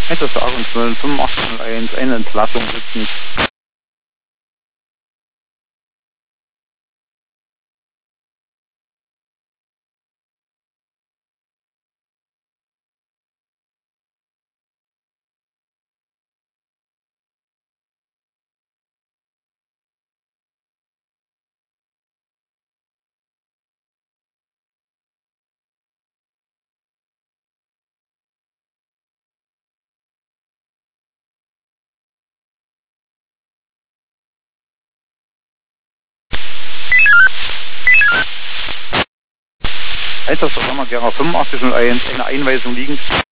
Einsatzstelle 8501, eine Entlassung sitzen. Einsatzstelle Gerner 8501, eine Einweisung liegend.